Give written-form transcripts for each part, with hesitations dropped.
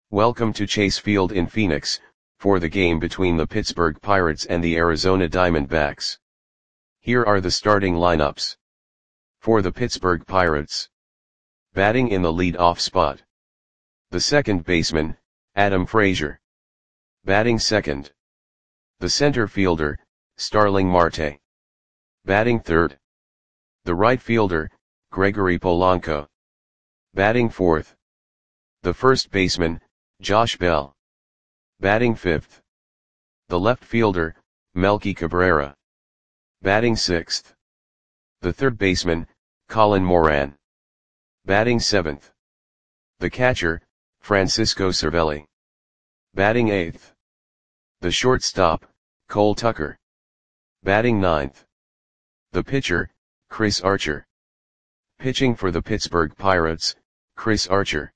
Welcome to Chase Field in Phoenix, for the game between the Pittsburgh Pirates and the Arizona Diamondbacks. Here are the starting lineups. For the Pittsburgh Pirates. Batting in the lead-off spot. The second baseman, Adam Frazier. Batting second. The center fielder, Starling Marte. Batting third. The right fielder, Gregory Polanco. Batting fourth. The first baseman, Josh Bell. Batting fifth. The left fielder, Melky Cabrera. Batting sixth. The third baseman, Colin Moran. Batting seventh. The catcher, Francisco Cervelli. Batting eighth. The shortstop, Cole Tucker. Batting ninth. The pitcher, Chris Archer. Pitching for the Pittsburgh Pirates, Chris Archer.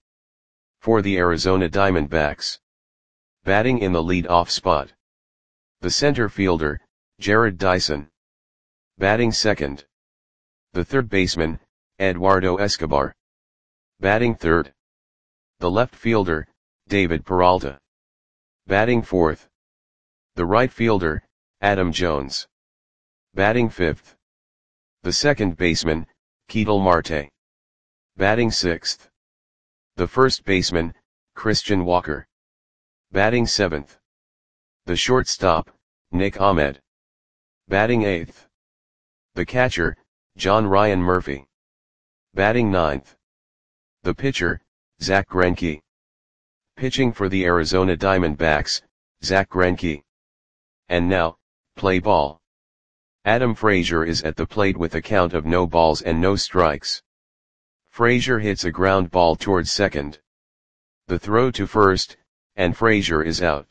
For the Arizona Diamondbacks. Batting in the lead-off spot. The center fielder, Jarrod Dyson. Batting second. The third baseman, Eduardo Escobar. Batting third. The left fielder, David Peralta. Batting fourth. The right fielder, Adam Jones. Batting fifth. The second baseman, Ketel Marte. Batting sixth. The first baseman, Christian Walker. Batting seventh. The shortstop, Nick Ahmed. Batting eighth. The catcher, John Ryan Murphy. Batting ninth. The pitcher, Zack Greinke. Pitching for the Arizona Diamondbacks, Zack Greinke. And now, play ball. Adam Frazier is at the plate with a count of no balls and no strikes. Frazier hits a ground ball towards second. The throw to first, and Frazier is out.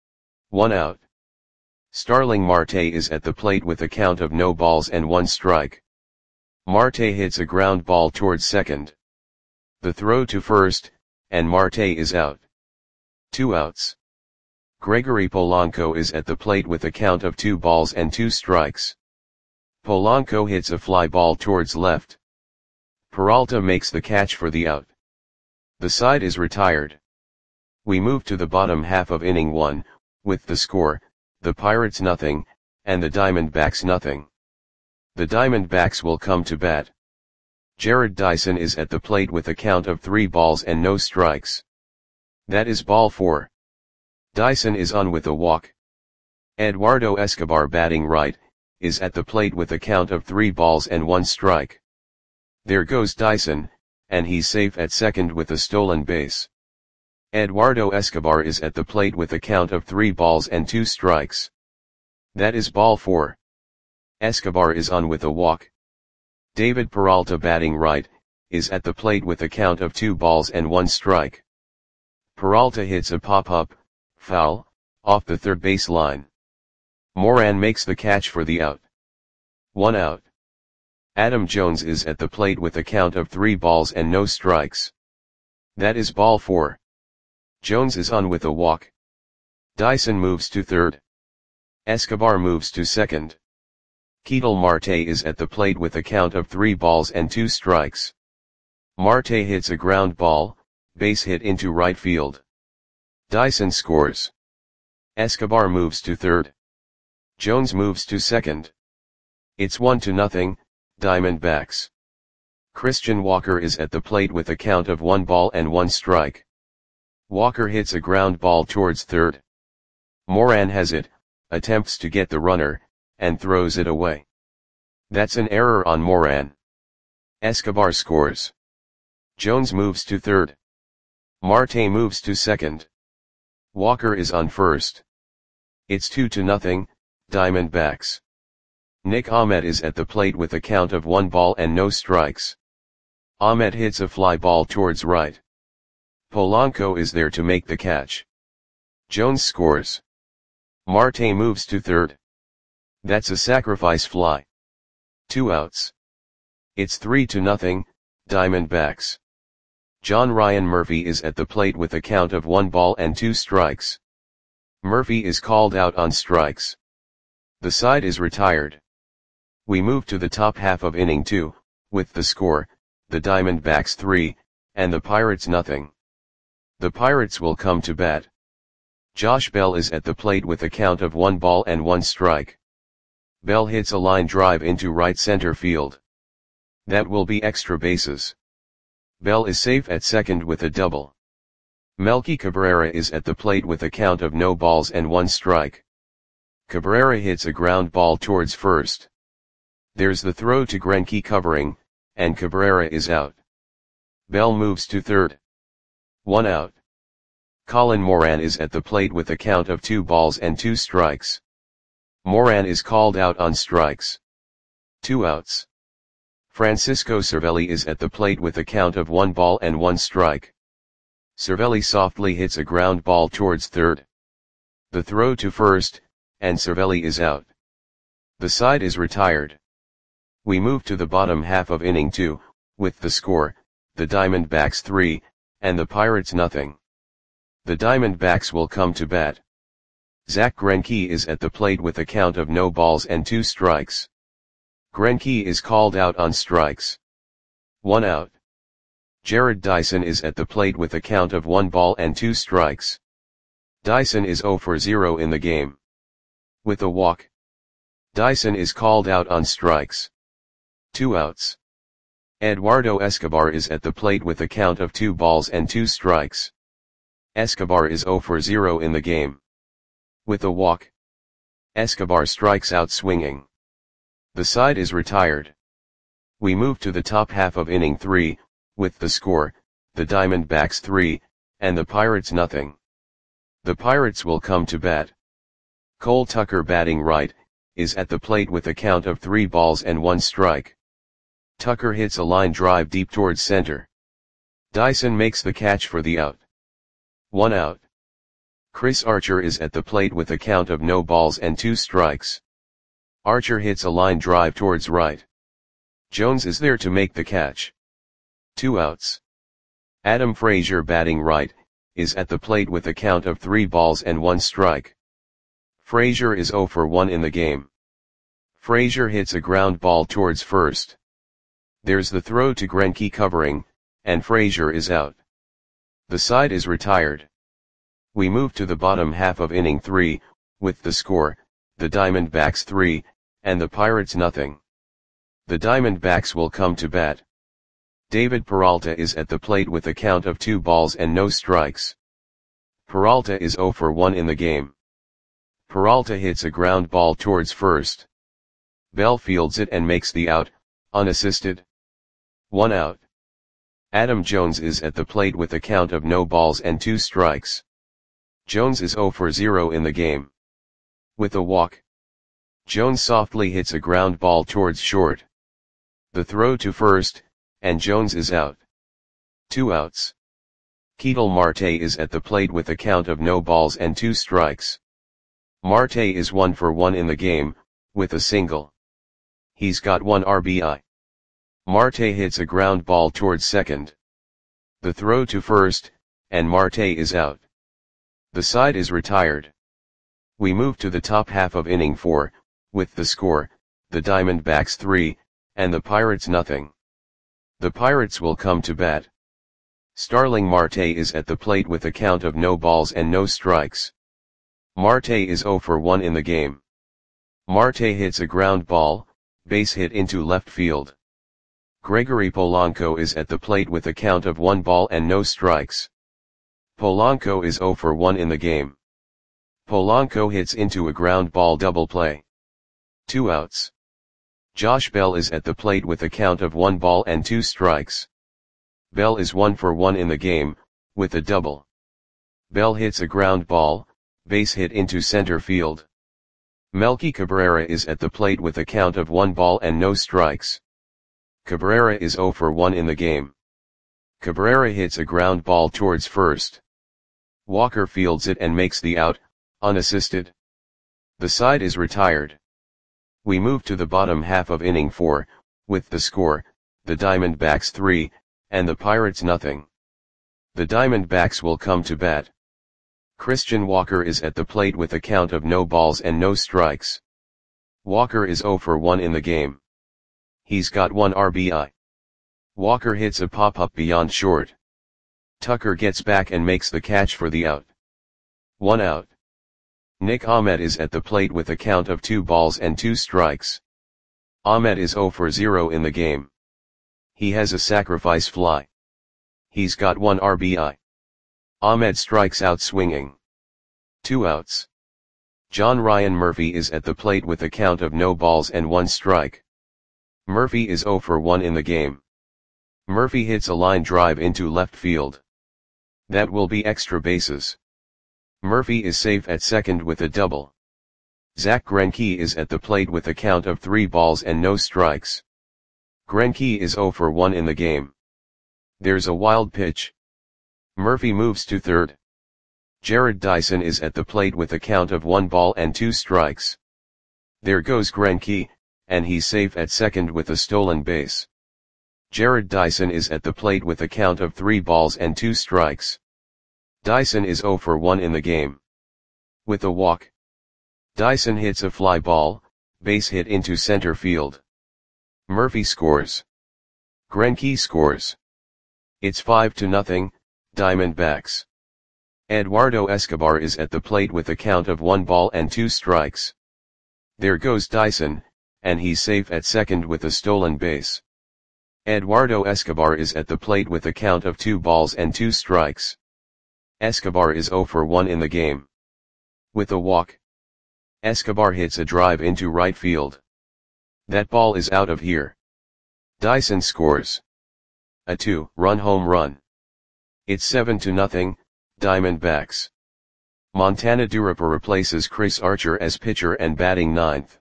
1 out. Starling Marte is at the plate with a count of no balls and 1 strike. Marte hits a ground ball towards second. The throw to first, and Marte is out. 2 outs. Gregory Polanco is at the plate with a count of 2 balls and 2 strikes. Polanco hits a fly ball towards left. Peralta makes the catch for the out. The side is retired. We move to the bottom half of inning 1, with the score, the Pirates nothing, and the Diamondbacks nothing. The Diamondbacks will come to bat. Jarrod Dyson is at the plate with a count of 3 balls and no strikes. That is ball 4. Dyson is on with a walk. Eduardo Escobar, batting right, is at the plate with a count of 3 balls and 1 strike. There goes Dyson, and he's safe at second with a stolen base. Eduardo Escobar is at the plate with a count of 3 balls and 2 strikes. That is ball 4. Escobar is on with a walk. David Peralta, batting right, is at the plate with a count of 2 balls and 1 strike. Peralta hits a pop-up, foul, off the third base line. Moran makes the catch for the out. 1 out. Adam Jones is at the plate with a count of 3 balls and no strikes. That is ball 4. Jones is on with a walk. Dyson moves to third. Escobar moves to second. Ketel Marte is at the plate with a count of 3 balls and 2 strikes. Marte hits a ground ball, base hit into right field. Dyson scores. Escobar moves to third. Jones moves to second. It's 1-0, Diamondbacks. Christian Walker is at the plate with a count of 1 ball and 1 strike. Walker hits a ground ball towards third. Moran has it, attempts to get the runner, and throws it away. That's an error on Moran. Escobar scores. Jones moves to third. Marte moves to second. Walker is on first. It's 2-0, Diamondbacks. Nick Ahmed is at the plate with a count of 1 ball and no strikes. Ahmed hits a fly ball towards right. Polanco is there to make the catch. Jones scores. Marte moves to third. That's a sacrifice fly. 2 outs. It's 3-0, Diamondbacks. John Ryan Murphy is at the plate with a count of 1 ball and 2 strikes. Murphy is called out on strikes. The side is retired. We move to the top half of inning 2, with the score, the Diamondbacks 3, and the Pirates nothing. The Pirates will come to bat. Josh Bell is at the plate with a count of 1 ball and 1 strike. Bell hits a line drive into right center field. That will be extra bases. Bell is safe at second with a double. Melky Cabrera is at the plate with a count of no balls and 1 strike. Cabrera hits a ground ball towards first. There's the throw to Greinke covering, and Cabrera is out. Bell moves to third. 1 out. Colin Moran is at the plate with a count of 2 balls and 2 strikes. Moran is called out on strikes. 2 outs. Francisco Cervelli is at the plate with a count of 1 ball and 1 strike. Cervelli softly hits a ground ball towards third. The throw to first, and Cervelli is out. The side is retired. We move to the bottom half of inning 2, with the score, the Diamondbacks 3, and the Pirates nothing. The Diamondbacks will come to bat. Zach Greinke is at the plate with a count of no balls and 2 strikes. Greinke is called out on strikes. 1 out. Jared Dyson is at the plate with a count of 1 ball and 2 strikes. Dyson is 0 for 0 in the game. With a walk. Dyson is called out on strikes. 2 outs. Eduardo Escobar is at the plate with a count of 2 balls and 2 strikes. Escobar is 0 for 0 in the game. With a walk. Escobar strikes out swinging. The side is retired. We move to the top half of inning 3, with the score, the Diamondbacks 3, and the Pirates nothing. The Pirates will come to bat. Cole Tucker batting right, is at the plate with a count of 3 balls and 1 strike. Tucker hits a line drive deep towards center. Dyson makes the catch for the out. 1 out. Chris Archer is at the plate with a count of no balls and 2 strikes. Archer hits a line drive towards right. Jones is there to make the catch. 2 outs. Adam Frazier batting right, is at the plate with a count of 3 balls and 1 strike. Frazier is 0 for 1 in the game. Frazier hits a ground ball towards first. There's the throw to Greinke covering, and Frazier is out. The side is retired. We move to the bottom half of inning 3, with the score, the Diamondbacks 3, and the Pirates nothing. The Diamondbacks will come to bat. David Peralta is at the plate with a count of 2 balls and no strikes. Peralta is 0 for 1 in the game. Peralta hits a ground ball towards first. Bell fields it and makes the out, unassisted. 1 out. Adam Jones is at the plate with a count of no balls and 2 strikes. Jones is 0 for 0 in the game. With a walk. Jones softly hits a ground ball towards short. The throw to first, and Jones is out. 2 outs. Ketel Marte is at the plate with a count of no balls and 2 strikes. Marte is 1 for 1 in the game, with a single. He's got 1 RBI. Marte hits a ground ball towards second. The throw to first, and Marte is out. The side is retired. We move to the top half of inning 4, with the score, the Diamondbacks 3, and the Pirates nothing. The Pirates will come to bat. Starling Marte is at the plate with a count of no balls and no strikes. Marte is 0 for 1 in the game. Marte hits a ground ball, base hit into left field. Gregory Polanco is at the plate with a count of 1 ball and no strikes. Polanco is 0 for 1 in the game. Polanco hits into a ground ball double play. 2 outs. Josh Bell is at the plate with a count of 1 ball and 2 strikes. Bell is 1 for 1 in the game, with a double. Bell hits a ground ball, base hit into center field. Melky Cabrera is at the plate with a count of 1 ball and no strikes. Cabrera is 0 for 1 in the game. Cabrera hits a ground ball towards first. Walker fields it and makes the out, unassisted. The side is retired. We move to the bottom half of inning 4, with the score, the Diamondbacks 3, and the Pirates nothing. The Diamondbacks will come to bat. Christian Walker is at the plate with a count of no balls and no strikes. Walker is 0 for 1 in the game. He's got 1 RBI. Walker hits a pop-up beyond short. Tucker gets back and makes the catch for the out. 1 out. Nick Ahmed is at the plate with a count of 2 balls and 2 strikes. Ahmed is 0 for 0 in the game. He has a sacrifice fly. He's got 1 RBI. Ahmed strikes out swinging. 2 outs. John Ryan Murphy is at the plate with a count of no balls and 1 strike. Murphy is 0 for 1 in the game. Murphy hits a line drive into left field. That will be extra bases. Murphy is safe at second with a double. Zach Greinke is at the plate with a count of 3 balls and no strikes. Greinke is 0 for 1 in the game. There's a wild pitch. Murphy moves to third. Jared Dyson is at the plate with a count of 1 ball and 2 strikes. There goes Greinke, and he's safe at second with a stolen base. Jared Dyson is at the plate with a count of 3 balls and 2 strikes. Dyson is 0 for 1 in the game. With a walk. Dyson hits a fly ball, base hit into center field. Murphy scores. Greinke scores. It's 5-0, Diamondbacks. Eduardo Escobar is at the plate with a count of 1 ball and 2 strikes. There goes Dyson, and he's safe at second with a stolen base. Eduardo Escobar is at the plate with a count of 2 balls and 2 strikes. Escobar is 0 for 1 in the game. With a walk. Escobar hits a drive into right field. That ball is out of here. Dyson scores. A 2-run home run. It's 7-0, Diamondbacks. Montana Duropa replaces Chris Archer as pitcher and batting ninth.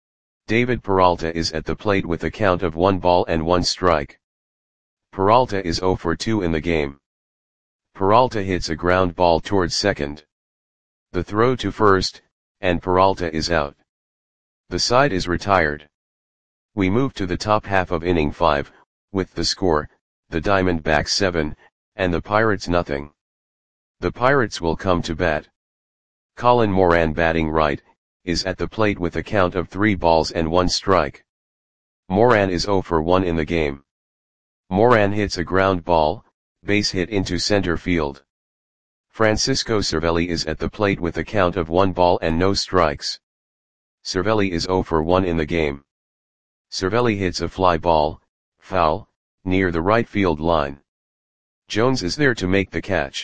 David Peralta is at the plate with a count of 1 ball and 1 strike. Peralta is 0 for 2 in the game. Peralta hits a ground ball towards second. The throw to first, and Peralta is out. The side is retired. We move to the top half of inning 5, with the score, the Diamondbacks 7, and the Pirates nothing. The Pirates will come to bat. Colin Moran batting right, is at the plate with a count of 3 balls and 1 strike. Moran is 0 for 1 in the game. Moran hits a ground ball, base hit into center field. Francisco Cervelli is at the plate with a count of 1 ball and no strikes. Cervelli is 0 for 1 in the game. Cervelli hits a fly ball, foul, near the right field line. Jones is there to make the catch.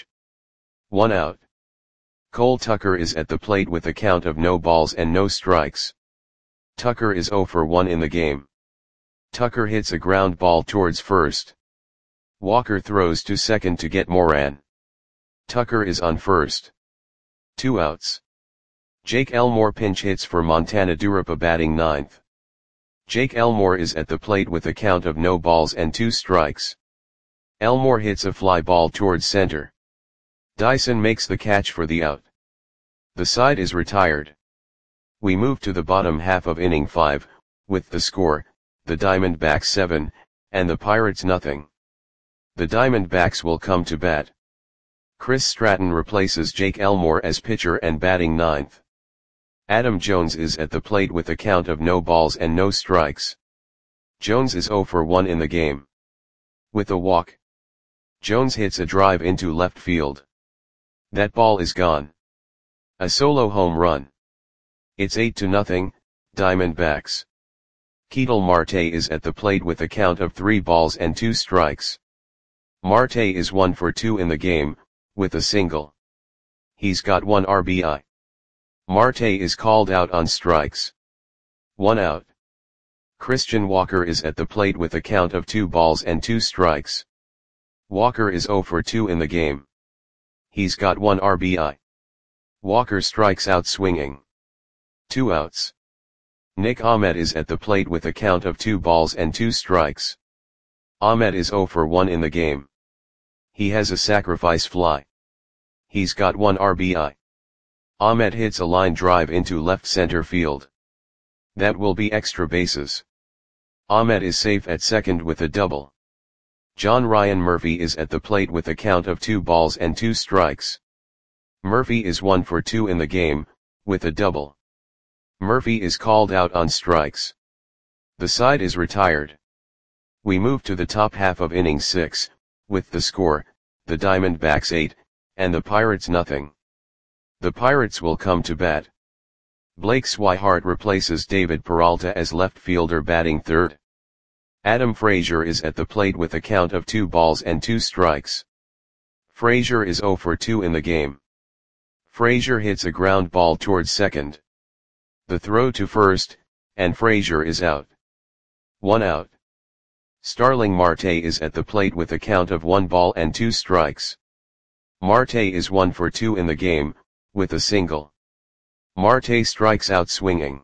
1 out. Cole Tucker is at the plate with a count of no balls and no strikes. Tucker is 0 for 1 in the game. Tucker hits a ground ball towards first. Walker throws to second to get Moran. Tucker is on first. 2 outs. Jake Elmore pinch hits for Montana Duropa batting ninth. Jake Elmore is at the plate with a count of no balls and 2 strikes. Elmore hits a fly ball towards center. Dyson makes the catch for the out. The side is retired. We move to the bottom half of inning 5, with the score, the Diamondbacks 7, and the Pirates nothing. The Diamondbacks will come to bat. Chris Stratton replaces Jake Elmore as pitcher and batting ninth. Adam Jones is at the plate with a count of no balls and no strikes. Jones is 0 for 1 in the game. With a walk. Jones hits a drive into left field. That ball is gone. A solo home run. It's 8-0, Diamondbacks. Ketel Marte is at the plate with a count of 3 balls and 2 strikes. Marte is 1 for 2 in the game, with a single. He's got 1 RBI. Marte is called out on strikes. 1 out. Christian Walker is at the plate with a count of 2 balls and 2 strikes. Walker is 0 for 2 in the game. He's got 1 RBI. Walker strikes out swinging. 2 outs. Nick Ahmed is at the plate with a count of 2 balls and 2 strikes. Ahmed is 0 for 1 in the game. He has a sacrifice fly. He's got 1 RBI. Ahmed hits a line drive into left center field. That will be extra bases. Ahmed is safe at second with a double. John Ryan Murphy is at the plate with a count of 2 balls and 2 strikes. Murphy is 1 for 2 in the game, with a double. Murphy is called out on strikes. The side is retired. We move to the top half of inning 6, with the score, the Diamondbacks 8, and the Pirates nothing. The Pirates will come to bat. Blake Swihart replaces David Peralta as left fielder batting third. Adam Frazier is at the plate with a count of 2 balls and 2 strikes. Frazier is 0 for 2 in the game. Frazier hits a ground ball towards second. The throw to first, and Frazier is out. 1 out. Starling Marte is at the plate with a count of 1 ball and 2 strikes. Marte is 1 for 2 in the game, with a single. Marte strikes out swinging.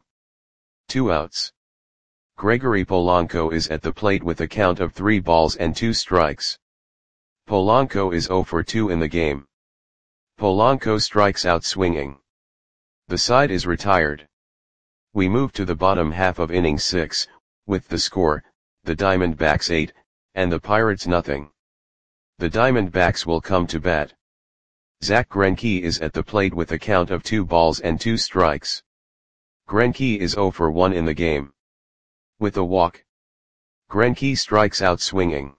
2 outs. Gregory Polanco is at the plate with a count of 3 balls and 2 strikes. Polanco is 0 for 2 in the game. Polanco strikes out swinging. The side is retired. We move to the bottom half of inning 6, with the score, the Diamondbacks 8, and the Pirates nothing. The Diamondbacks will come to bat. Zach Greinke is at the plate with a count of 2 balls and 2 strikes. Greinke is 0 for 1 in the game. With a walk. Greinke strikes out swinging.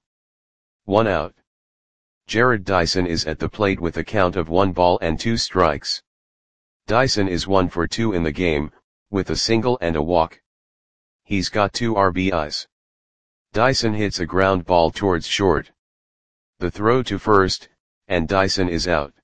1 out. Jared Dyson is at the plate with a count of 1 ball and 2 strikes. Dyson is 1 for 2 in the game, with a single and a walk. He's got 2 RBIs. Dyson hits a ground ball towards short. The throw to first, and Dyson is out.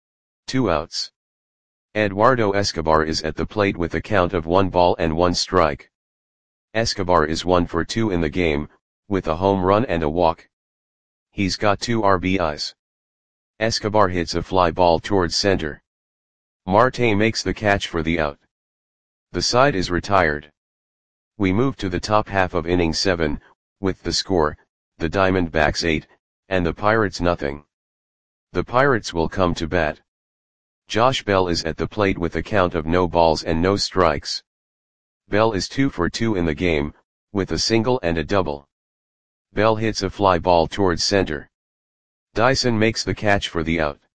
2 outs. Eduardo Escobar is at the plate with a count of 1 ball and 1 strike. Escobar is 1 for 2 in the game, with a home run and a walk. He's got 2 RBIs. Escobar hits a fly ball towards center. Marte makes the catch for the out. The side is retired. We move to the top half of inning 7, with the score, the Diamondbacks 8, and the Pirates nothing. The Pirates will come to bat. Josh Bell is at the plate with a count of no balls and no strikes. Bell is 2 for 2 in the game, with a single and a double. Bell hits a fly ball towards center. Dyson makes the catch for the out.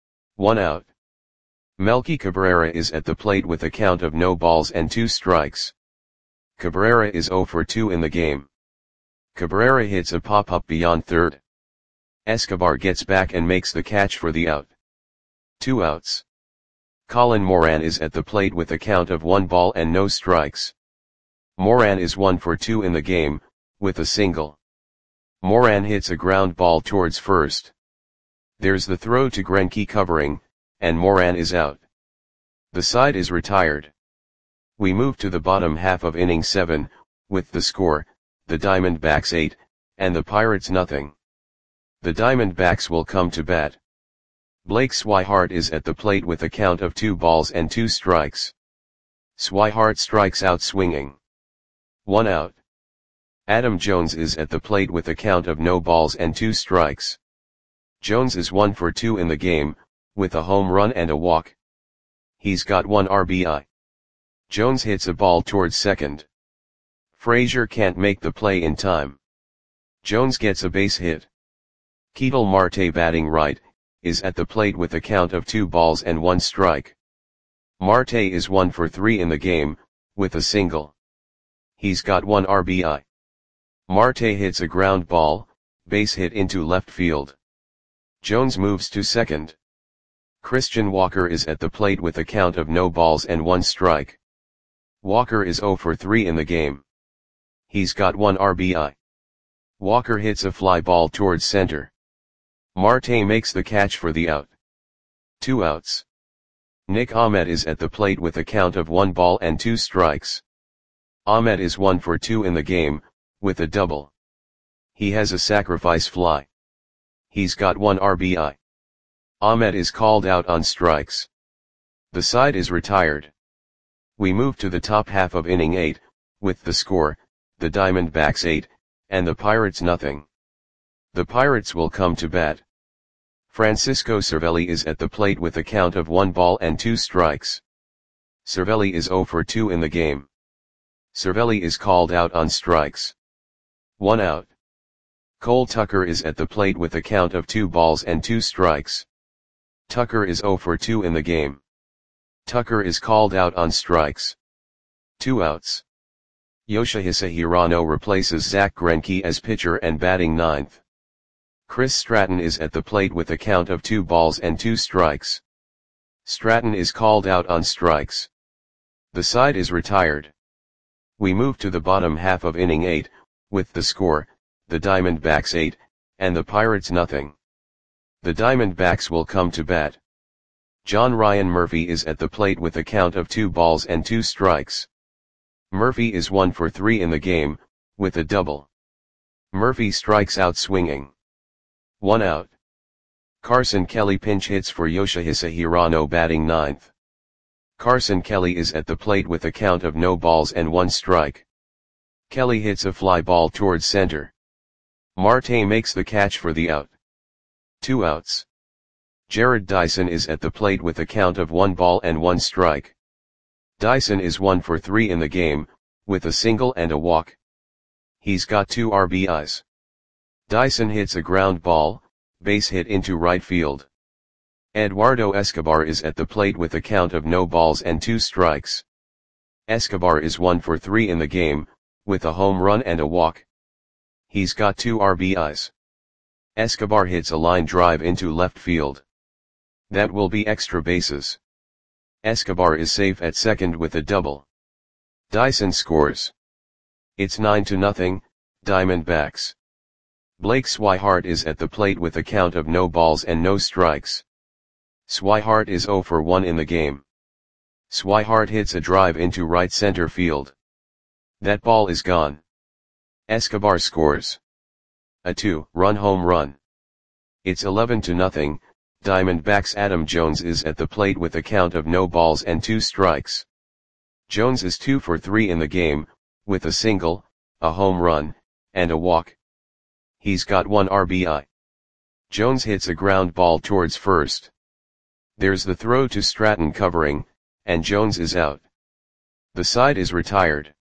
1 out. Melky Cabrera is at the plate with a count of no balls and 2 strikes. Cabrera is 0 for 2 in the game. Cabrera hits a pop-up beyond third. Escobar gets back and makes the catch for the out. 2 outs. Colin Moran is at the plate with a count of 1 ball and no strikes. Moran is 1 for 2 in the game, with a single. Moran hits a ground ball towards first. There's the throw to Greinke covering, and Moran is out. The side is retired. We move to the bottom half of inning 7, with the score, the Diamondbacks 8, and the Pirates nothing. The Diamondbacks will come to bat. Blake Swihart is at the plate with a count of 2 balls and 2 strikes. Swihart strikes out swinging. 1 out. Adam Jones is at the plate with a count of no balls and 2 strikes. Jones is 1 for 2 in the game, with a home run and a walk. He's got 1 RBI. Jones hits a ball towards second. Frazier can't make the play in time. Jones gets a base hit. Ketel Marte batting right, is at the plate with a count of 2 balls and 1 strike. Marte is 1 for 3 in the game, with a single. He's got 1 RBI. Marte hits a ground ball, base hit into left field. Jones moves to second. Christian Walker is at the plate with a count of no balls and 1 strike. Walker is 0 for 3 in the game. He's got 1 RBI. Walker hits a fly ball towards center. Marte makes the catch for the out. 2 outs. Nick Ahmed is at the plate with a count of 1 ball and 2 strikes. Ahmed is 1 for 2 in the game, with a double. He has a sacrifice fly. He's got 1 RBI. Ahmed is called out on strikes. The side is retired. We move to the top half of inning 8, with the score, the Diamondbacks 8, and the Pirates nothing. The Pirates will come to bat. Francisco Cervelli is at the plate with a count of 1 ball and 2 strikes. Cervelli is 0 for 2 in the game. Cervelli is called out on strikes. 1 out. Cole Tucker is at the plate with a count of 2 balls and 2 strikes. Tucker is 0 for 2 in the game. Tucker is called out on strikes. 2 outs. Yoshihisa Hirano replaces Zach Greinke as pitcher and batting ninth. Chris Stratton is at the plate with a count of 2 balls and 2 strikes. Stratton is called out on strikes. The side is retired. We move to the bottom half of inning 8, with the score, the Diamondbacks 8, and the Pirates nothing. The Diamondbacks will come to bat. John Ryan Murphy is at the plate with a count of 2 balls and 2 strikes. Murphy is 1 for 3 in the game, with a double. Murphy strikes out swinging. 1 out. Carson Kelly pinch hits for Yoshihisa Hirano batting 9th. Carson Kelly is at the plate with a count of no balls and 1 strike. Kelly hits a fly ball towards center. Marte makes the catch for the out. 2 outs. Jared Dyson is at the plate with a count of 1 ball and 1 strike. Dyson is 1 for 3 in the game, with a single and a walk. He's got 2 RBIs. Dyson hits a ground ball, base hit into right field. Eduardo Escobar is at the plate with a count of no balls and 2 strikes. Escobar is 1 for 3 in the game, with a home run and a walk. He's got 2 RBIs. Escobar hits a line drive into left field. That will be extra bases. Escobar is safe at second with a double. Dyson scores. It's 9-0, Diamondbacks. Blake Swihart is at the plate with a count of no balls and no strikes. Swihart is 0 for 1 in the game. Swihart hits a drive into right center field. That ball is gone. Escobar scores. A 2-run home run. It's 11-0, Diamondbacks. Adam Jones is at the plate with a count of no balls and 2 strikes. Jones is 2 for 3 in the game, with a single, a home run, and a walk. He's got 1 RBI. Jones hits a ground ball towards first. There's the throw to Stratton covering, and Jones is out. The side is retired.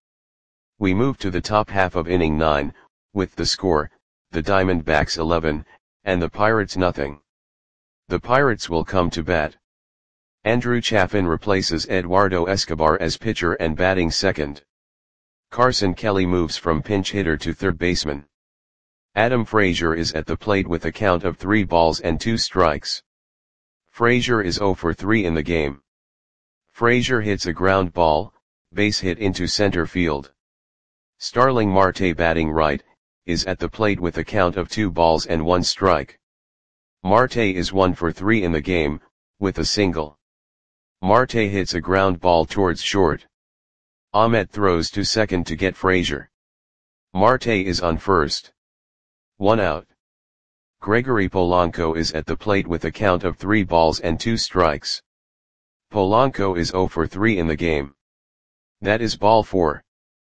We move to the top half of inning 9, with the score, the Diamondbacks 11, and the Pirates nothing. The Pirates will come to bat. Andrew Chafin replaces Eduardo Escobar as pitcher and batting second. Carson Kelly moves from pinch hitter to third baseman. Adam Frazier is at the plate with a count of 3 balls and 2 strikes. Frazier is 0 for 3 in the game. Frazier hits a ground ball, base hit into center field. Starling Marte batting right, is at the plate with a count of 2 balls and 1 strike. Marte is 1 for 3 in the game, with a single. Marte hits a ground ball towards short. Ahmet throws to second to get Frazier. Marte is on first. 1 out. Gregory Polanco is at the plate with a count of 3 balls and 2 strikes. Polanco is 0 for 3 in the game. That is ball 4.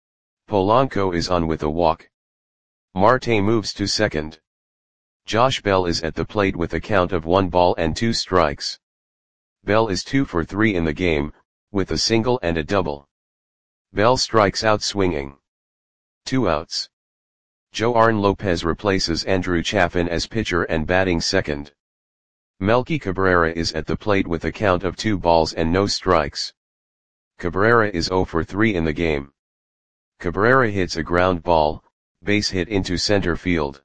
Polanco is on with a walk. Marte moves to second. Josh Bell is at the plate with a count of 1 ball and 2 strikes. Bell is 2 for 3 in the game, with a single and a double. Bell strikes out swinging. 2 outs. Joarn Lopez replaces Andrew Chafin as pitcher and batting second. Melky Cabrera is at the plate with a count of 2 balls and no strikes. Cabrera is 0 for 3 in the game. Cabrera hits a ground ball, base hit into center field.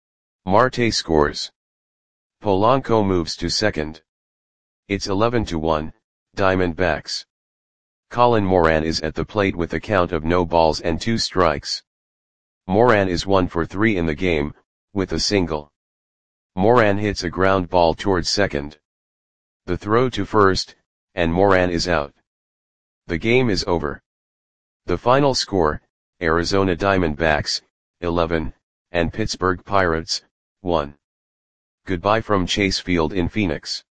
Marte scores. Polanco moves to second. It's 11-1, Diamondbacks. Colin Moran is at the plate with a count of no balls and 2 strikes. Moran is 1 for 3 in the game, with a single. Moran hits a ground ball towards second. The throw to first, and Moran is out. The game is over. The final score, Arizona Diamondbacks, 11, and Pittsburgh Pirates, 1. Goodbye from Chase Field in Phoenix.